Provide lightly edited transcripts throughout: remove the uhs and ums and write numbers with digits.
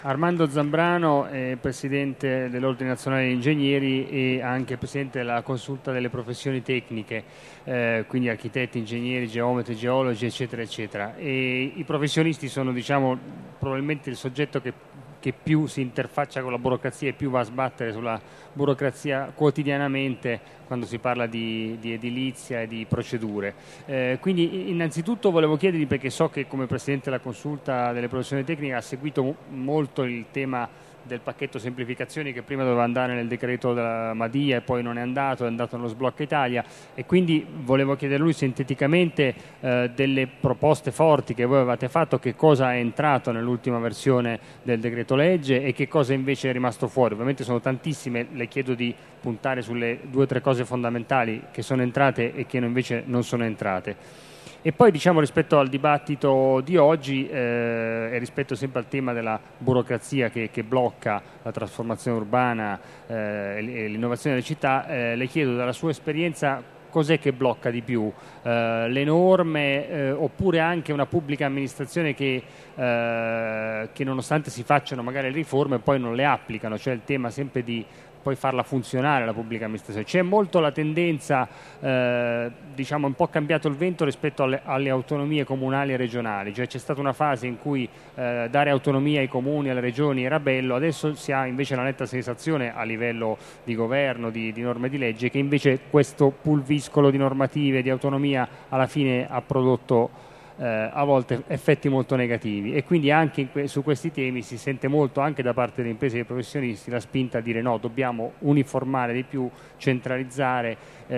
Armando Zambrano è presidente dell'Ordine Nazionale degli Ingegneri e anche presidente della Consulta delle Professioni Tecniche, quindi architetti, ingegneri, geometri, geologi, eccetera, eccetera. E i professionisti sono, diciamo, probabilmente il soggetto che più si interfaccia con la burocrazia e più va a sbattere sulla burocrazia quotidianamente quando si parla di edilizia e di procedure. Quindi innanzitutto volevo chiedergli, perché so che come Presidente della Consulta delle Professioni Tecniche ha seguito molto il tema del pacchetto semplificazioni che prima doveva andare nel decreto della Madia e poi non è andato nello sblocca Italia, e quindi volevo chiedere a lui sinteticamente delle proposte forti che voi avevate fatto, che cosa è entrato nell'ultima versione del decreto legge e che cosa invece è rimasto fuori. Ovviamente sono tantissime, le chiedo di puntare sulle 2 o 3 cose fondamentali che sono entrate e che invece non sono entrate. E poi, diciamo, rispetto al dibattito di oggi e rispetto sempre al tema della burocrazia che blocca la trasformazione urbana e l'innovazione delle città, le chiedo dalla sua esperienza cos'è che blocca di più, le norme oppure anche una pubblica amministrazione che nonostante si facciano magari le riforme poi non le applicano, cioè il tema sempre di poi farla funzionare la pubblica amministrazione. C'è molto la tendenza, diciamo, un po' cambiato il vento rispetto alle autonomie comunali e regionali, cioè c'è stata una fase in cui dare autonomia ai comuni e alle regioni era bello, adesso si ha invece la netta sensazione a livello di governo, di norme di legge, che invece questo pulviscolo di normative, di autonomia alla fine ha prodotto a volte effetti molto negativi, e quindi anche su questi temi si sente molto anche da parte delle imprese e dei professionisti la spinta a dire no, dobbiamo uniformare di più, centralizzare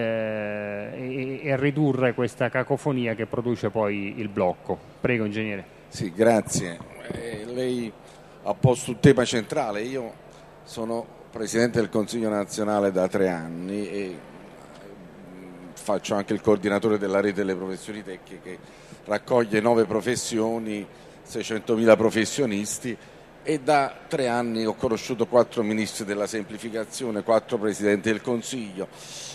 e ridurre questa cacofonia che produce poi il blocco. Prego, ingegnere. Sì, grazie. Lei ha posto un tema centrale. Io sono Presidente del Consiglio nazionale da 3 anni e faccio anche il coordinatore della rete delle professioni tecniche, che raccoglie 9 professioni, 600.000 professionisti, e da 3 anni ho conosciuto 4 ministri della semplificazione, 4 presidenti del Consiglio,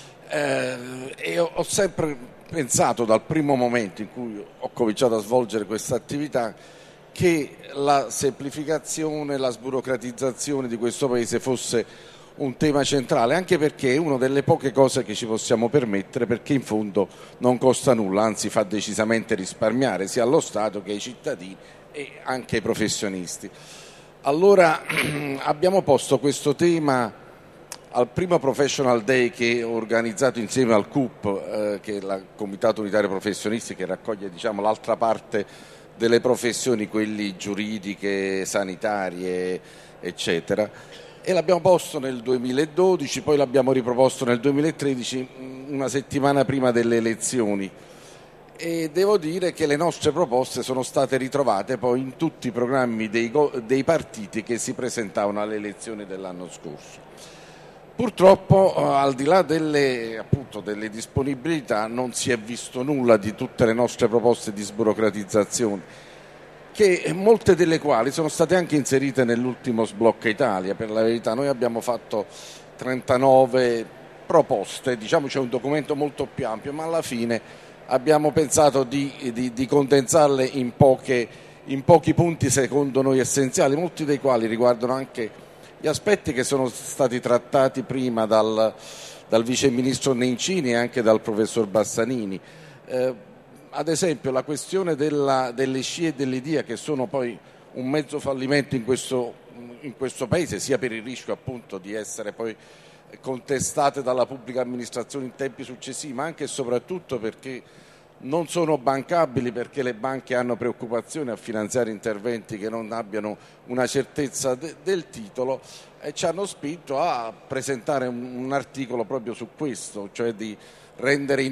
e ho sempre pensato dal primo momento in cui ho cominciato a svolgere questa attività che la semplificazione, la sburocratizzazione di questo Paese fosse un tema centrale, anche perché è una delle poche cose che ci possiamo permettere, perché in fondo non costa nulla, anzi fa decisamente risparmiare sia allo Stato che ai cittadini e anche ai professionisti. Allora abbiamo posto questo tema al primo Professional Day che ho organizzato insieme al CUP, che è il Comitato Unitario Professionisti, che raccoglie, diciamo, l'altra parte delle professioni, quelli giuridiche, sanitarie, eccetera. E l'abbiamo posto nel 2012, poi l'abbiamo riproposto nel 2013, una settimana prima delle elezioni, e devo dire che le nostre proposte sono state ritrovate poi in tutti i programmi dei partiti che si presentavano alle elezioni dell'anno scorso. Purtroppo, al di là delle disponibilità, non si è visto nulla di tutte le nostre proposte di sburocratizzazione, che molte delle quali sono state anche inserite nell'ultimo sblocca Italia. Per la verità noi abbiamo fatto 39 proposte, diciamo c'è un documento molto più ampio, ma alla fine abbiamo pensato di condensarle in pochi punti secondo noi essenziali, molti dei quali riguardano anche gli aspetti che sono stati trattati prima dal Vice Ministro Nencini e anche dal Professor Bassanini. Ad esempio la questione delle SCIE e delle DIA, che sono poi un mezzo fallimento in questo Paese, sia per il rischio appunto di essere poi contestate dalla pubblica amministrazione in tempi successivi, ma anche e soprattutto perché non sono bancabili, perché le banche hanno preoccupazione a finanziare interventi che non abbiano una certezza del titolo, e ci hanno spinto a presentare un articolo proprio su questo, cioè di rendere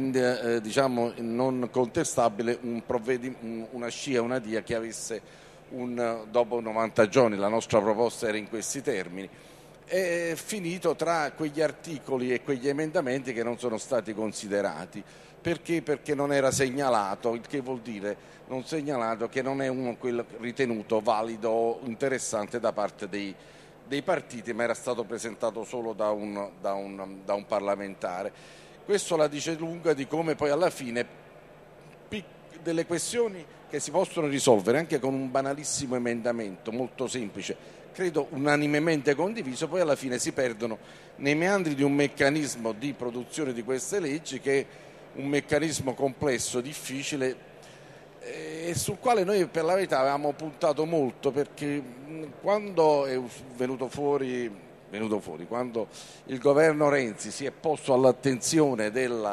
non contestabile una SCIA e una DIA che avesse dopo 90 giorni. La nostra proposta era in questi termini. È finito tra quegli articoli e quegli emendamenti che non sono stati considerati. Perché? Perché non era segnalato, il che vuol dire non segnalato che non è quello ritenuto valido o interessante da parte dei partiti, ma era stato presentato solo da un parlamentare. Questo la dice lunga di come poi alla fine delle questioni che si possono risolvere anche con un banalissimo emendamento molto semplice, credo unanimemente condiviso, poi alla fine si perdono nei meandri di un meccanismo di produzione di queste leggi che è un meccanismo complesso, difficile e sul quale noi per la verità avevamo puntato molto, perché quando è venuto fuori, quando il governo Renzi si è posto all'attenzione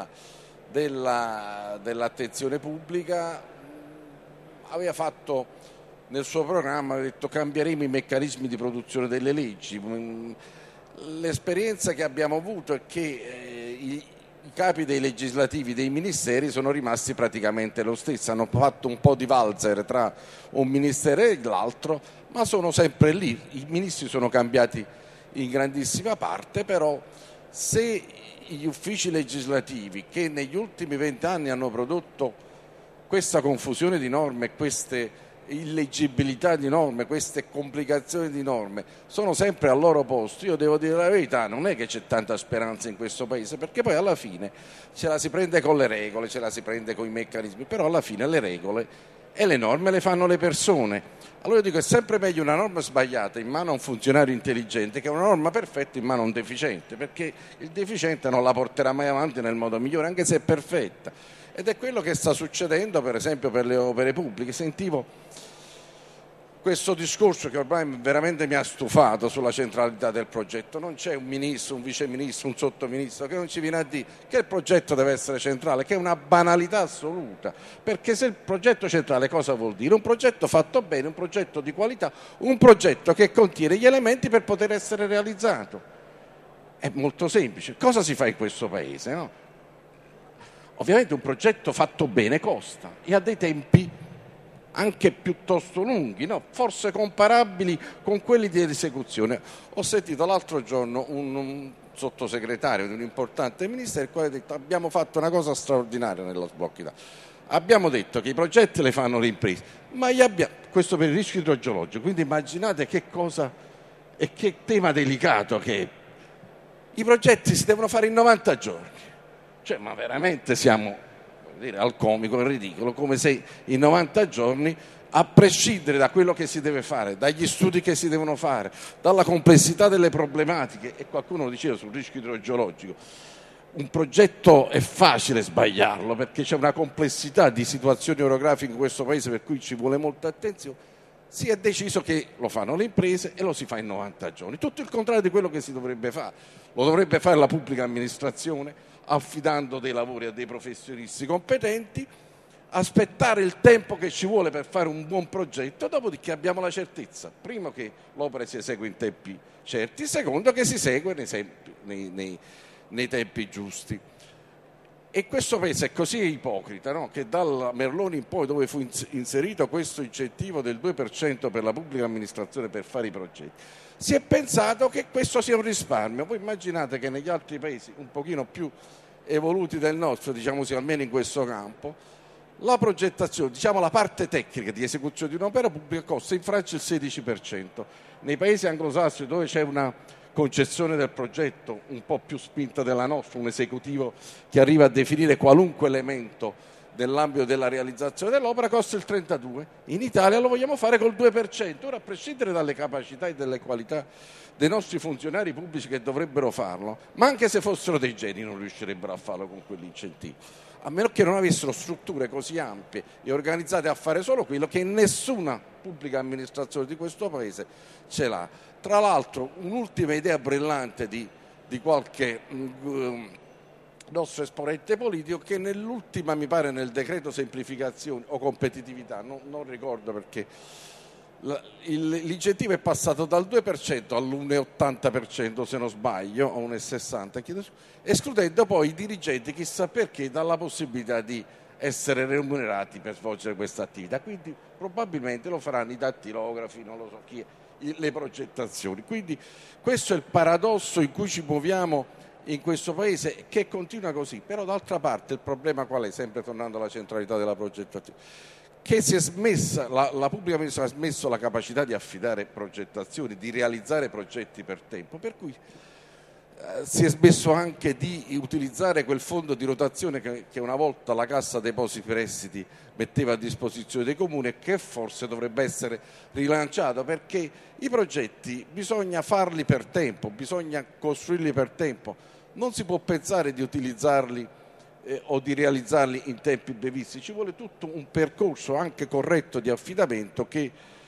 dell'attenzione pubblica, aveva fatto nel suo programma, aveva detto cambieremo i meccanismi di produzione delle leggi. L'esperienza che abbiamo avuto è che i capi dei legislativi dei ministeri sono rimasti praticamente lo stesso, hanno fatto un po' di valzer tra un ministero e l'altro, ma sono sempre lì, i ministri sono cambiati in grandissima parte, però se gli uffici legislativi che negli ultimi 20 anni hanno prodotto questa confusione di norme, queste illeggibilità di norme, queste complicazioni di norme sono sempre al loro posto, io devo dire la verità, non è che c'è tanta speranza in questo paese, perché poi alla fine ce la si prende con le regole, ce la si prende con i meccanismi, però alla fine le regole e le norme le fanno le persone. Allora io dico, è sempre meglio una norma sbagliata in mano a un funzionario intelligente che una norma perfetta in mano a un deficiente, perché il deficiente non la porterà mai avanti nel modo migliore, anche se è perfetta. Ed è quello che sta succedendo per esempio per le opere pubbliche. Sentivo questo discorso che ormai veramente mi ha stufato sulla centralità del progetto. Non c'è un ministro, un viceministro, un sottoministro che non ci viene a dire che il progetto deve essere centrale, che è una banalità assoluta, perché se il progetto centrale cosa vuol dire? Un progetto fatto bene, un progetto di qualità, un progetto che contiene gli elementi per poter essere realizzato. È molto semplice. Cosa si fa in questo paese, no? Ovviamente un progetto fatto bene costa e ha dei tempi anche piuttosto lunghi, no? Forse comparabili con quelli di esecuzione. Ho sentito l'altro giorno un sottosegretario di un importante ministero il quale ha detto abbiamo fatto una cosa straordinaria nello sblocco Italia. Abbiamo detto che i progetti le fanno le imprese, ma questo per il rischio idrogeologico, quindi immaginate che cosa e che tema delicato che è. I progetti si devono fare in 90 giorni. Cioè, ma veramente siamo al comico, al ridicolo, come se in 90 giorni, a prescindere da quello che si deve fare, dagli studi che si devono fare, dalla complessità delle problematiche, e qualcuno lo diceva sul rischio idrogeologico, un progetto è facile sbagliarlo perché c'è una complessità di situazioni orografiche in questo paese per cui ci vuole molta attenzione. Si è deciso che lo fanno le imprese e lo si fa in 90 giorni, tutto il contrario di quello che si dovrebbe fare. Lo dovrebbe fare la pubblica amministrazione, affidando dei lavori a dei professionisti competenti, aspettare il tempo che ci vuole per fare un buon progetto, dopodiché abbiamo la certezza, primo, che l'opera si esegue in tempi certi, secondo, che si segue nei tempi giusti. E questo paese è così ipocrita, no? Che dalla Merloni in poi, dove fu inserito questo incentivo del 2% per la pubblica amministrazione per fare i progetti, si è pensato che questo sia un risparmio. Voi immaginate che negli altri paesi un pochino più evoluti del nostro, diciamo così, almeno in questo campo, la progettazione, diciamo la parte tecnica di esecuzione di un'opera pubblica costa in Francia il 16%. Nei paesi anglosassoni, dove c'è una concezione del progetto un po' più spinta della nostra, un esecutivo che arriva a definire qualunque elemento nell'ambito della realizzazione dell'opera, costa il 32%. In Italia lo vogliamo fare col 2%. Ora, a prescindere dalle capacità e dalle qualità dei nostri funzionari pubblici che dovrebbero farlo, ma anche se fossero dei geni non riuscirebbero a farlo con quell'incentivo, a meno che non avessero strutture così ampie e organizzate a fare solo quello che nessuna pubblica amministrazione di questo paese ce l'ha. Tra l'altro, un'ultima idea brillante di qualche nostro esponente politico, che nell'ultima, mi pare, nel decreto semplificazione o competitività, non ricordo perché, l'incentivo è passato dal 2% all'1,80%, se non sbaglio, o 1,60%, escludendo poi i dirigenti, chissà perché, dalla possibilità di essere remunerati per svolgere questa attività. Quindi probabilmente lo faranno i dattilografi, non lo so chi, le progettazioni. Quindi questo è il paradosso in cui ci muoviamo in questo paese, che continua così. Però d'altra parte il problema qual è? Sempre tornando alla centralità della progettazione, che si è smessa, la pubblica amministrazione ha smesso la capacità di affidare progettazioni, di realizzare progetti per tempo, per cui si è smesso anche di utilizzare quel fondo di rotazione che una volta la Cassa Depositi e Prestiti metteva a disposizione dei comuni e che forse dovrebbe essere rilanciato, perché i progetti bisogna farli per tempo, bisogna costruirli per tempo, non si può pensare di utilizzarli o di realizzarli in tempi brevissimi, ci vuole tutto un percorso anche corretto di affidamento che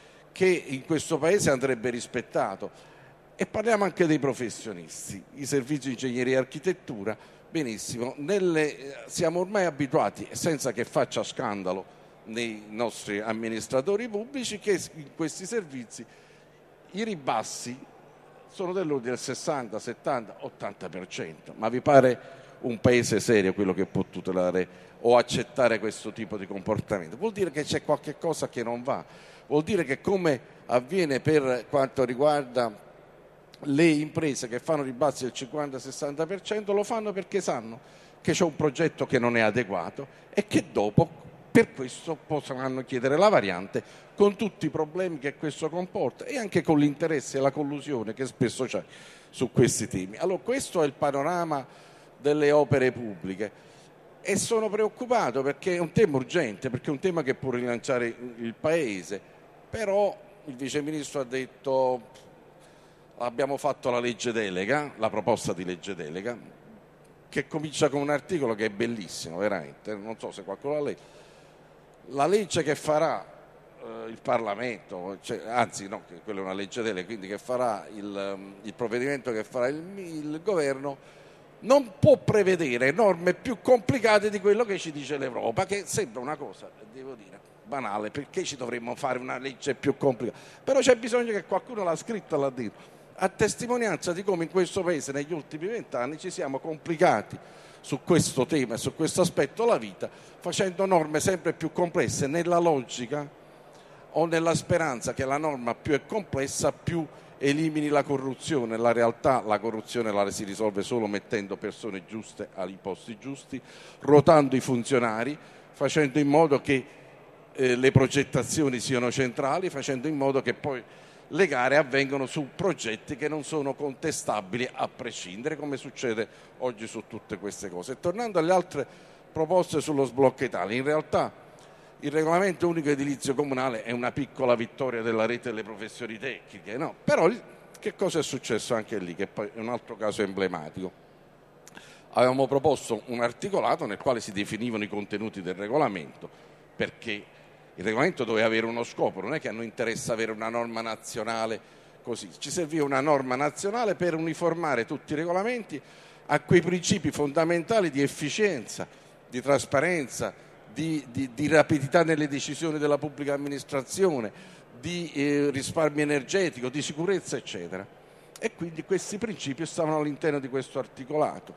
in questo Paese andrebbe rispettato. E parliamo anche dei professionisti, i servizi di ingegneria e architettura, benissimo, siamo ormai abituati, senza che faccia scandalo nei nostri amministratori pubblici, che in questi servizi i ribassi sono dell'ordine del 60, 70, 80%, ma vi pare un paese serio quello che può tutelare o accettare questo tipo di comportamento? Vuol dire che c'è qualche cosa che non va, vuol dire che, come avviene per quanto riguarda le imprese che fanno ribassi del 50-60%, lo fanno perché sanno che c'è un progetto che non è adeguato e che dopo per questo potranno chiedere la variante, con tutti i problemi che questo comporta e anche con l'interesse e la collusione che spesso c'è su questi temi. Allora, questo è il panorama delle opere pubbliche e sono preoccupato perché è un tema urgente, perché è un tema che può rilanciare il Paese, però il Vice Ministro ha detto: abbiamo fatto la legge delega, la proposta di legge delega, che comincia con un articolo che è bellissimo, veramente, non so se qualcuno l'ha letto. La legge che farà il Parlamento, anzi no, che quella è una legge delega, quindi che farà il provvedimento che farà il Governo, non può prevedere norme più complicate di quello che ci dice l'Europa, che sembra una cosa, devo dire, banale, perché ci dovremmo fare una legge più complicata? Però c'è bisogno che qualcuno l'ha scritta, l'ha detto, a testimonianza di come in questo Paese negli ultimi 20 anni ci siamo complicati su questo tema e su questo aspetto la vita, facendo norme sempre più complesse nella logica o nella speranza che la norma più è complessa più elimini la corruzione. Nella realtà la corruzione la si risolve solo mettendo persone giuste ai posti giusti, ruotando i funzionari, facendo in modo che le progettazioni siano centrali, facendo in modo che poi le gare avvengono su progetti che non sono contestabili a prescindere, come succede oggi su tutte queste cose. E tornando alle altre proposte sullo sblocca Italia, in realtà il regolamento unico edilizio comunale è una piccola vittoria della rete delle professioni tecniche, no? Però che cosa è successo anche lì, che poi è un altro caso emblematico? Avevamo proposto un articolato nel quale si definivano i contenuti del regolamento, perché il regolamento doveva avere uno scopo, non è che a noi interessa avere una norma nazionale così, ci serviva una norma nazionale per uniformare tutti i regolamenti a quei principi fondamentali di efficienza, di trasparenza, di rapidità nelle decisioni della pubblica amministrazione, di risparmio energetico, di sicurezza, eccetera. E quindi questi principi stavano all'interno di questo articolato.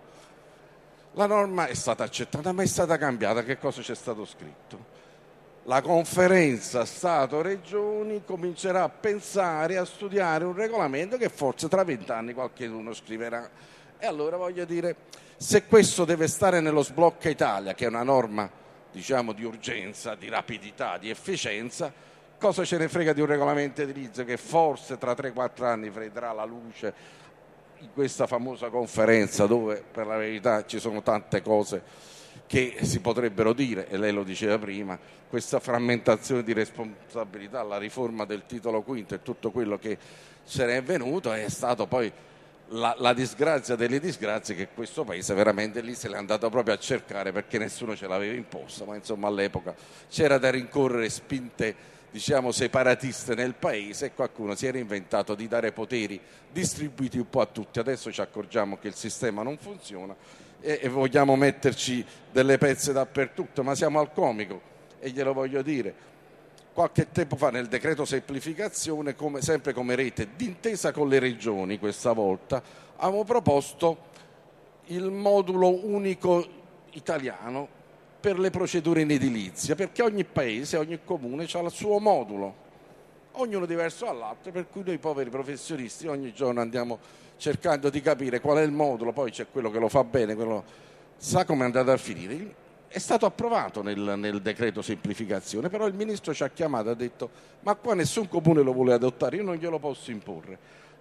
La norma è stata accettata, ma è stata cambiata. Che cosa c'è stato scritto? La conferenza Stato-Regioni comincerà a pensare, a studiare un regolamento che forse tra 20 anni qualcuno scriverà. E allora voglio dire, se questo deve stare nello sblocca Italia, che è una norma, diciamo, di urgenza, di rapidità, di efficienza, cosa ce ne frega di un regolamento edilizio che forse tra 3-4 anni vedrà la luce in questa famosa conferenza, dove per la verità ci sono tante cose che si potrebbero dire, e lei lo diceva prima, questa frammentazione di responsabilità, la riforma del titolo quinto e tutto quello che ce n'è venuto è stato poi la disgrazia delle disgrazie, che questo Paese veramente lì se l'è andato proprio a cercare, perché nessuno ce l'aveva imposta, ma insomma all'epoca c'era da rincorrere spinte, diciamo, separatiste nel Paese e qualcuno si era inventato di dare poteri distribuiti un po' a tutti. Adesso ci accorgiamo che il sistema non funziona e vogliamo metterci delle pezze dappertutto, ma siamo al comico e glielo voglio dire. Qualche tempo fa nel decreto semplificazione, sempre come rete, d'intesa con le regioni questa volta, avevo proposto il modulo unico italiano per le procedure in edilizia, perché ogni paese, ogni comune ha il suo modulo, ognuno diverso dall'altro, per cui noi poveri professionisti ogni giorno andiamo cercando di capire qual è il modulo, poi c'è quello che lo fa bene, quello sa come è andato a finire. È stato approvato nel decreto semplificazione, però il Ministro ci ha chiamato e ha detto: ma qua nessun comune lo vuole adottare, io non glielo posso imporre.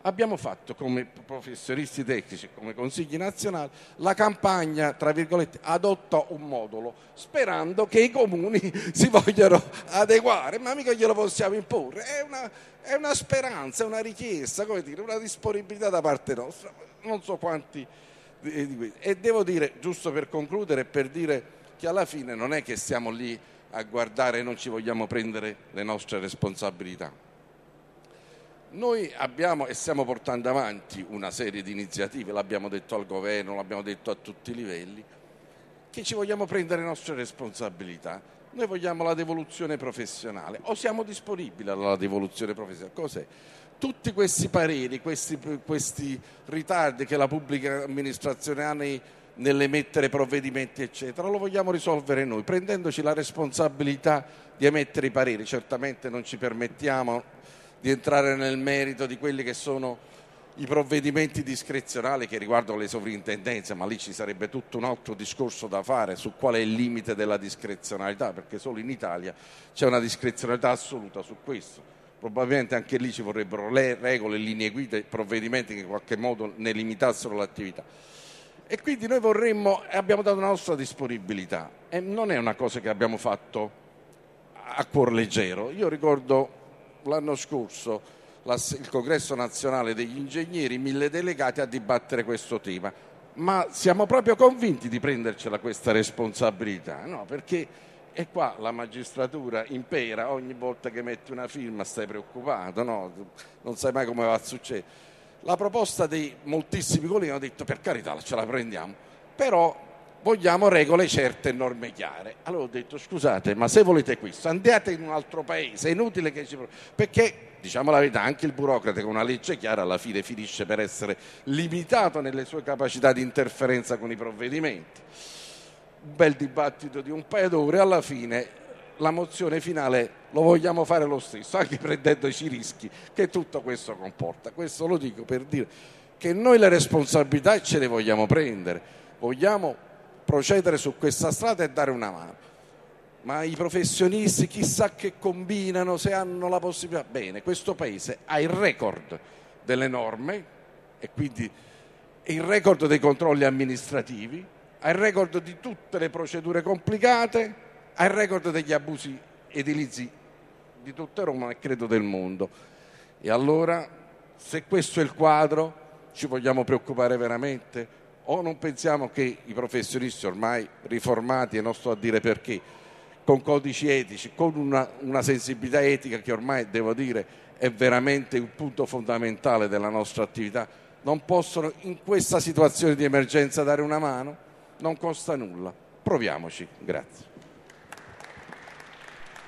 abbiamo fatto come professionisti tecnici, come consigli nazionali, la campagna, tra virgolette, adotta un modulo, sperando che i comuni si vogliano adeguare, ma mica glielo possiamo imporre. È una speranza, è una richiesta, come dire, una disponibilità da parte nostra. Non so quanti di questi. E devo dire, giusto per concludere, per dire che alla fine non è che stiamo lì a guardare e non ci vogliamo prendere le nostre responsabilità. Noi abbiamo e stiamo portando avanti una serie di iniziative, l'abbiamo detto al governo, l'abbiamo detto a tutti i livelli, che ci vogliamo prendere le nostre responsabilità. Noi vogliamo la devoluzione professionale, o siamo disponibili alla devoluzione professionale? Cos'è? Tutti questi pareri, questi ritardi che la pubblica amministrazione ha nell'emettere provvedimenti, eccetera, lo vogliamo risolvere noi, prendendoci la responsabilità di emettere i pareri. Certamente non ci permettiamo di entrare nel merito di quelli che sono i provvedimenti discrezionali che riguardano le sovrintendenze, ma lì ci sarebbe tutto un altro discorso da fare su qual è il limite della discrezionalità, perché solo in Italia c'è una discrezionalità assoluta su questo. Probabilmente anche lì ci vorrebbero le regole, linee guida, provvedimenti che in qualche modo ne limitassero l'attività. E quindi noi vorremmo e abbiamo dato la nostra disponibilità, e non è una cosa che abbiamo fatto a cuor leggero. Io ricordo l'anno scorso il Congresso Nazionale degli Ingegneri, 1000 delegati a dibattere questo tema, ma siamo proprio convinti di prendercela questa responsabilità, no? Perché è qua la magistratura impera, ogni volta che metti una firma stai preoccupato, no? Non sai mai come va a succedere. La proposta di moltissimi colleghi hanno detto per carità ce la prendiamo, però vogliamo regole certe e norme chiare. Allora ho detto scusate, ma se volete questo andate in un altro paese, è inutile che ci... perché diciamo la verità, anche il burocrate con una legge chiara alla fine finisce per essere limitato nelle sue capacità di interferenza con i provvedimenti. Un bel dibattito di un paio d'ore, alla fine la mozione finale lo vogliamo fare lo stesso, anche prendendoci i rischi che tutto questo comporta. Questo lo dico per dire che noi le responsabilità ce le vogliamo prendere, vogliamo procedere su questa strada e dare una mano. Ma i professionisti chissà che combinano, se hanno la possibilità. Bene, questo Paese ha il record delle norme e quindi il record dei controlli amministrativi, ha il record di tutte le procedure complicate, ha il record degli abusi edilizi di tutta Roma e credo del mondo. E allora, se questo è il quadro, ci vogliamo preoccupare veramente? O non pensiamo che i professionisti ormai riformati, e non sto a dire perché, con codici etici, con una sensibilità etica che ormai, devo dire, è veramente un punto fondamentale della nostra attività, non possono in questa situazione di emergenza dare una mano? Non costa nulla. Proviamoci. Grazie.